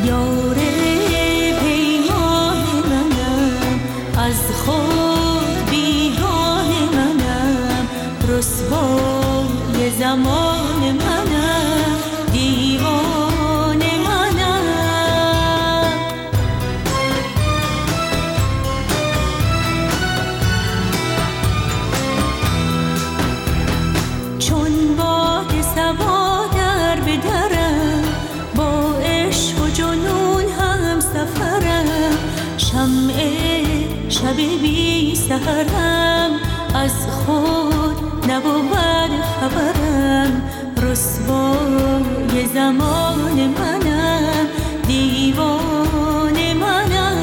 یار پیمان منم، از خود بیگان منم، رسوای زمان منم، دیوان منم. چون باد صبا در به درم، با عشق و جنون هم سفرم، شمع شب بی سحرم، از خود نبود خبرم، رسوای زمان منم، دیوان منم.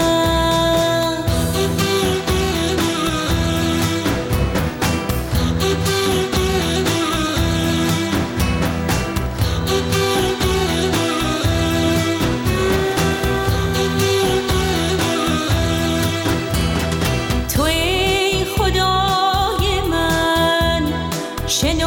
توی خدای من، شنو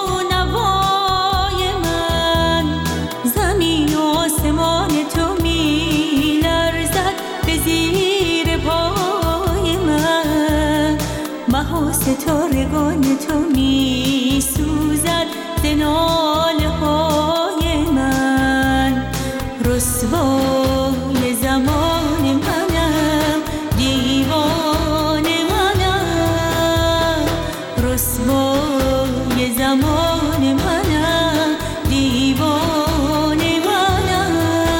نوای من، زمین و آسمان تو می لرزد به زیر پای من، مه و ستارگان تو می سوزد ز ناله های من، رسوای زمان منم، دیوان منم، رسوای زمان منم، دیوان منم.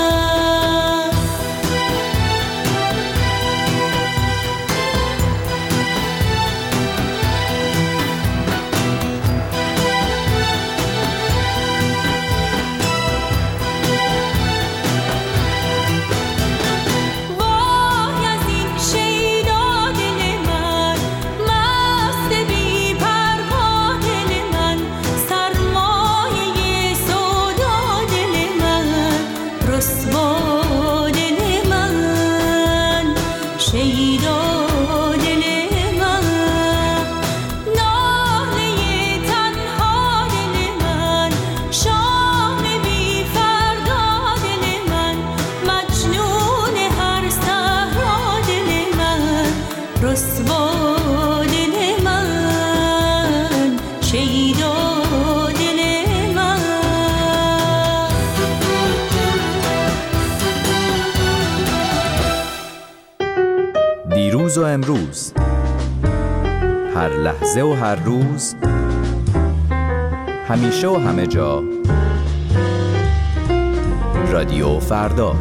وای از این شیدا دل من، مست بی پروا دل من، سرمایه سودا دل من، رسوا دل من، شیدا دل من، ناله تنها دل من، شام بی فردا دل من، مجنون هر صحرا دل من، رسوا دل من، شیدا دل من. دیروز و امروز، هر لحظه و هر روز، همیشه و همه جا، رادیو فردا.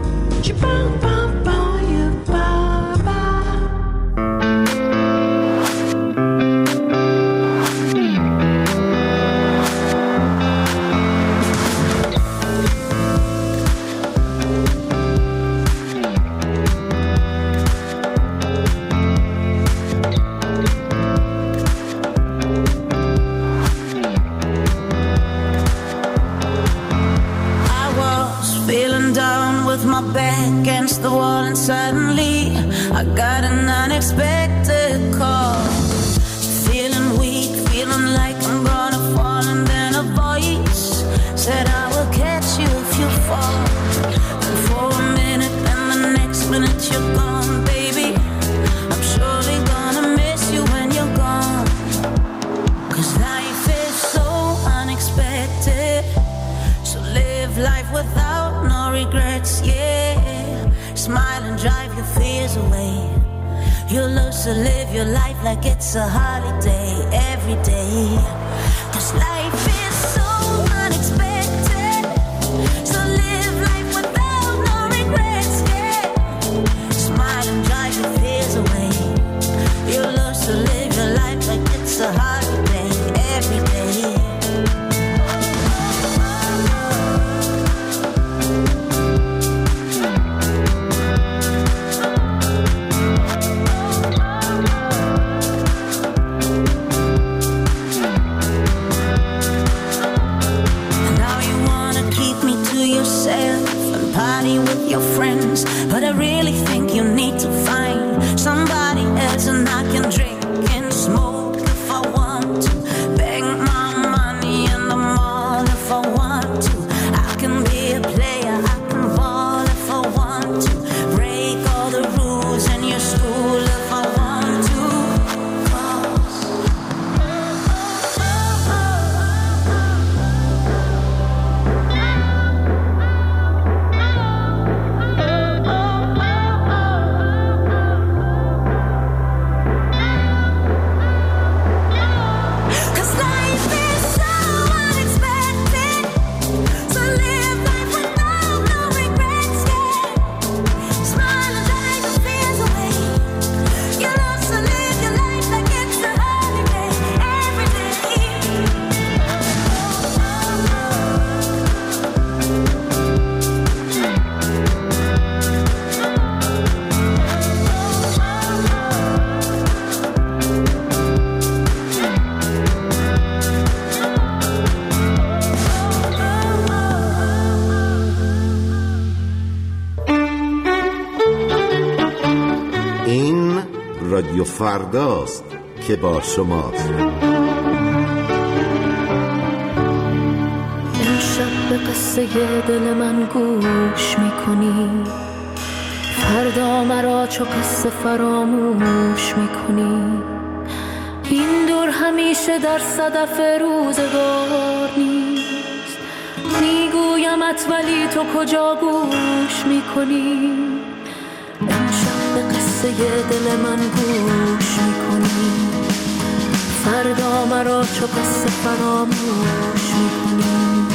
I was feeling down with my back against the wall, and suddenly I got an unexpected call. Feeling weak, feeling like I'm gonna fall, and then a voice said I will catch you if you fall. And for a minute, and the next minute you're gone, baby. I'm surely gonna miss you when you're gone. 'Cause life is so unexpected, so live life without no regrets, yeah. Smile and drive your fears away. You'll love to live your life like it's a holiday every day. 'Cause life is so unexpected, so live life without no regrets, yeah. Smile and drive your fears away. You'll love to live your life like it's a holiday every day. رادیو فرداست که با شماست. امشب به قصه دل من گوش میکنی، فردا مرا چو قصه فراموش میکنی. این دور همیشه در صدف روزگار نیست، میگویمت ولی تو کجا گوش میکنی. امشب به قصه دل من گوش میکنی، فردا مرا چو قصه فراموش میکنی.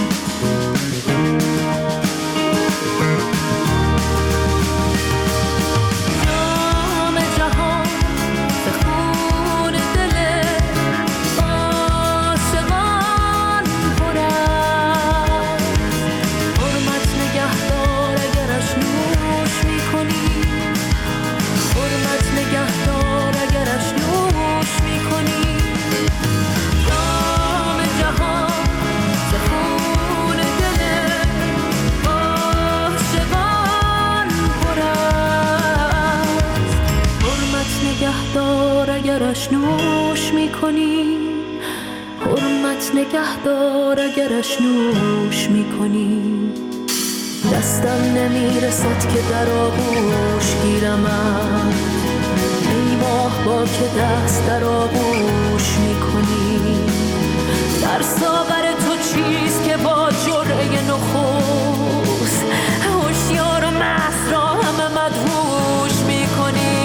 اگرش نوش میکنی، حرمت نگهدار اگرش نوش میکنی. دستم نمیرسد که در آغوش گیرمت، ای ماه با که دست در آغوش میکنی. در ساغر تو چیست که با جرعه نخست، هوشیار و مست را همه مدهوش میکنی.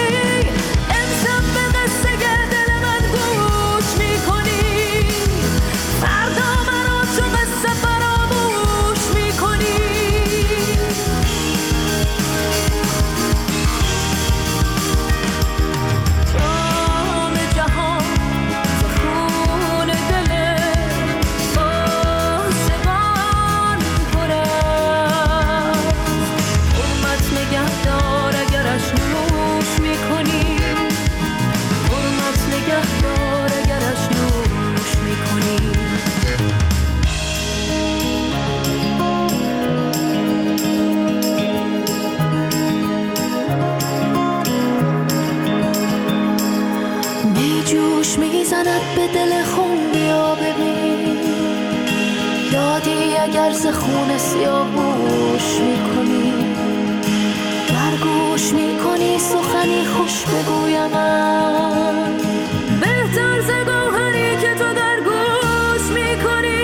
به دل خون بیا ببین، یادی اگر ز خون سیاهوش میکنی. در گوش میکنی سخنی خوش بگویم من، بهتر ز گوهری که تو در گوش میکنی.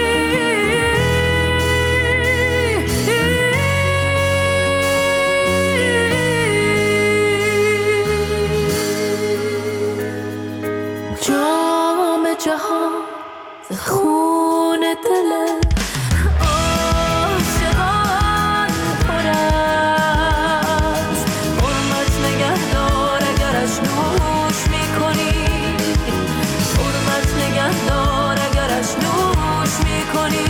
جهان ز خون دل عاشقان پر است، حرمت نگهدار اگرش نوش میکنی، حرمت نگهدار اگرش نوش میکنی.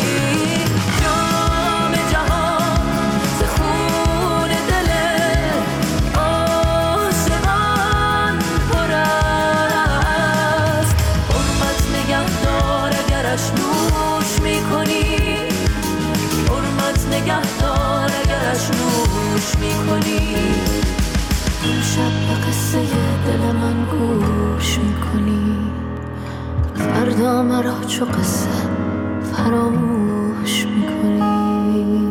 جام جهان ز خون دل عاشقان پر است، اگرش نوش میکنی، حرمت نگهدار اگرش نوش میکنی. امشب به قصه دل من گوش میکنی، فردا مرا چو قصه فراموش میکنی.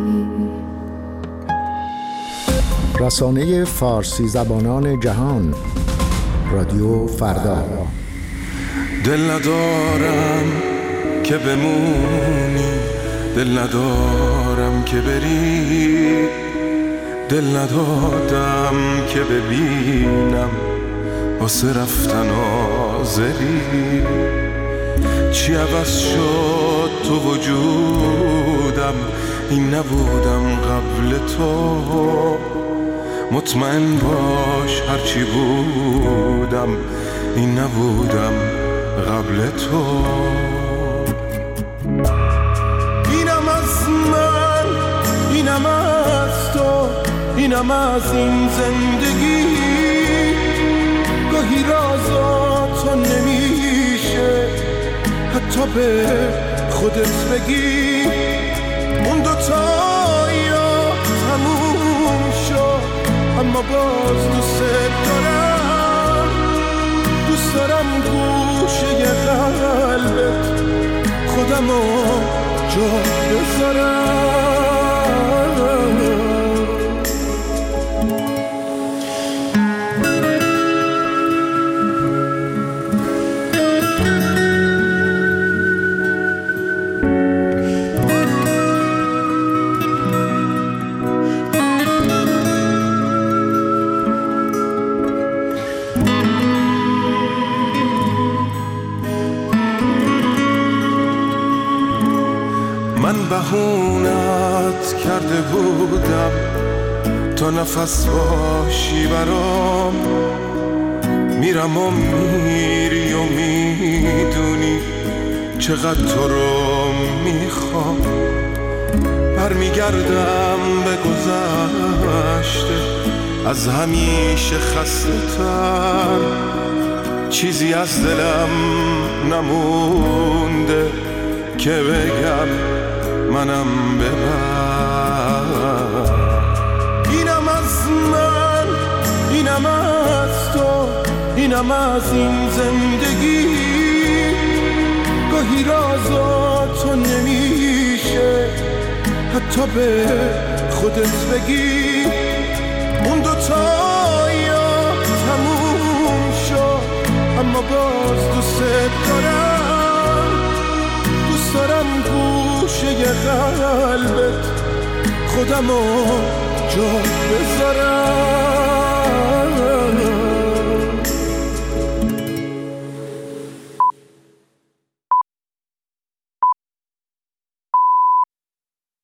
رسانه فارسی زبانان جهان، رادیو فردا. دل ندارم که بمونی، دل ندارم که بری، دل ندادم که ببینم واسه رفتن آزری. چی عوض شد تو وجودم، این نبودم قبل تو. مطمئن باش هرچی بودم، این نبودم قبل تو. اینم از من، اینم از تو، اینم از این زندگی. گاهی رازا تو نمیشه حتی به خودت بگی. اون دوتا یا تموم شد، اما باز دوست دارم. خودمو جا بذارم. من بهونت کرده بودم تا نفس باشی برام، میرم و میری و میدونی چقدر تو رو میخوام. برمیگردم به گذشته از همیشه خسته تر، چیزی از دلم نمونده که بگم منم ببر. اینم از من، اینم از تو، اینم از این زندگی. گاهی رازاتو نمیشه حتی به خودت بگی. اون دوتا یا تموم شد اما باز دوست دارم. دوست دارم گوشه قلبت خودمو جا بذارم.